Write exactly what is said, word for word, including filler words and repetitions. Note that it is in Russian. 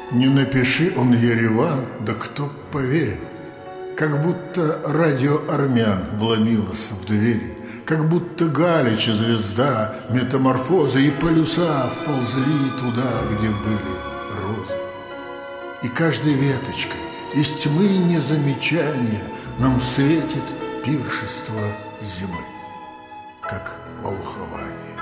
Не напиши он Ереван, да кто б поверил. Как будто радио армян вломилось в двери, как будто Галича звезда, метаморфоза и полюса вползли туда, где были розы. И каждой веточкой из тьмы незамечания нам светит пиршество зимы, как волхование.